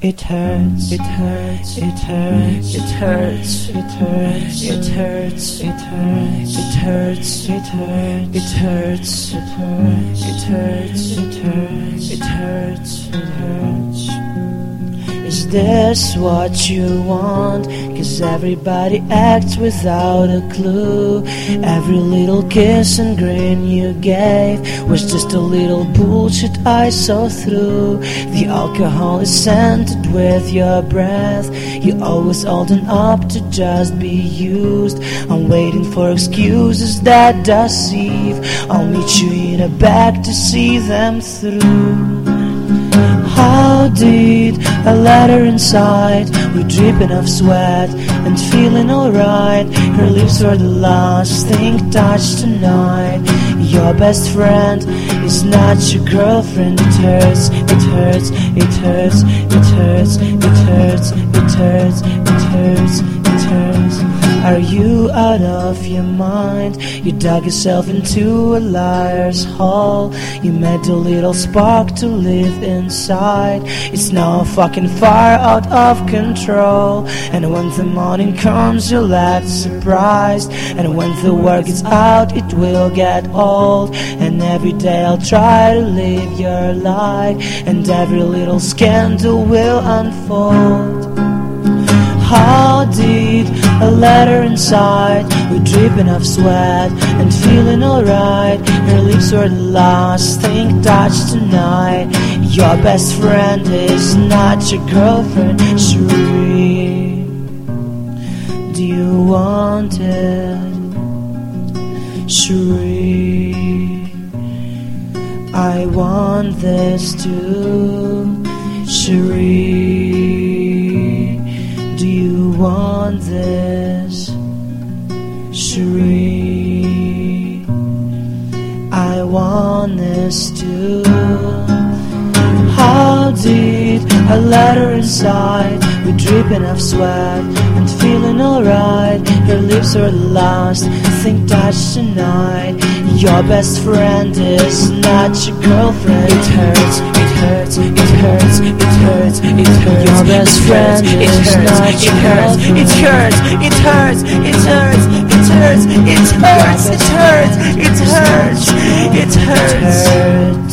It hurts, it hurts, it hurts, it hurts, it hurts, it hurts, it hurts, it hurts, it hurts, it hurts, it hurts, it hurts, it hurts, it hurts, it hurts. Is this what you want? 'Cause everybody acts without a clue. Every little kiss and grin you gave was just a little bullshit I saw through. The alcohol is scented with your breath. You always holding up to just be used. I'm waiting for excuses that deceive. I'll meet you in a back to see them through. How did a letter inside? We're dripping of sweat and feeling alright. Her lips were the last thing touched tonight. Your best friend is not your girlfriend. It hurts, it hurts, it hurts, it hurts, it hurts, it hurts, it hurts, it hurts. Are you out of your mind? You dug yourself into a liar's hole. You made a little spark to live inside. It's now fucking far out of control. And when the morning comes you'll act surprised. And when the word gets out it will get old. And every day I'll try to live your life. And every little scandal will unfold. How did a letter inside? We're dripping of sweat and feeling alright. Her lips were the last thing touched tonight. Your best friend is not your girlfriend. Cherie, do you want it? Cherie, I want this too. Cherie, do you want this? Cherie, I want this too. How did a letter inside? We're dripping of sweat and feeling alright. Her lips are the last thing touched tonight. Your best friend is not your girlfriend. It hurts, it hurts, it hurts, it hurts, it hurts. Your best friend is not your girlfriend. It hurts, it hurts, it hurts, it hurts, it hurts, it hurts, it hurts, it hurts, it hurts.